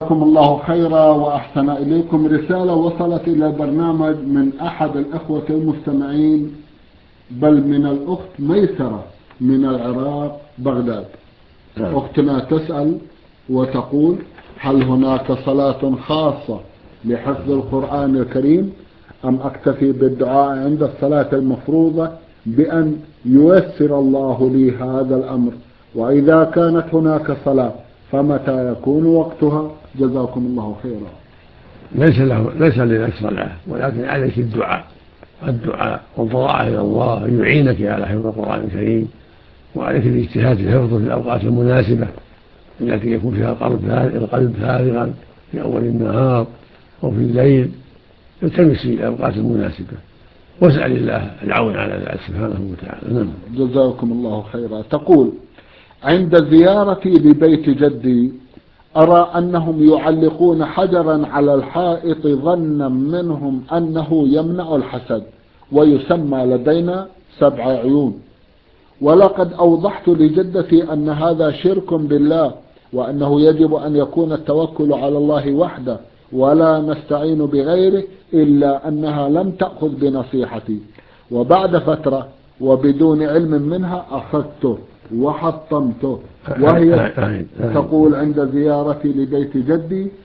جزاكم الله خيرا وأحسن إليكم. رسالة وصلت إلى البرنامج من أحد الأخوة المستمعين، بل من الأخت ميسرة من العراق بغداد. أختنا تسأل وتقول: هل هناك صلاة خاصة لحفظ القرآن الكريم أم أكتفي بالدعاء عند الصلاة المفروضة بأن ييسر الله لي هذا الأمر؟ وإذا كانت هناك صلاة فمتى يكون وقتها؟ جزاكم الله خيرا. ليس لك صلاة، ولكن عليك الدعاء والضراعة إلى الله أن يعينك على حفظ القرآن الكريم، وعليك الاجتهاد في حفظه في الأوقات المناسبة التي يكون فيها القلب فارغا في أول النهار أو في الليل. التمس في الأوقات المناسبة واسأل الله العون على ذلك سبحانه وتعالى. جزاكم الله خيرا. تقول: عند زيارتي لبيت جدي أرى أنهم يعلقون حجرا على الحائط ظنا منهم أنه يمنع الحسد، ويسمى لدينا 7 عيون. ولقد أوضحت لجدتي أن هذا شرك بالله، وأنه يجب أن يكون التوكل على الله وحده ولا نستعين بغيره، إلا أنها لم تأخذ بنصيحتي، وبعد فترة وبدون علم منها أخذته وحطمته. وهي تقول: عند زيارتي لبيت جدي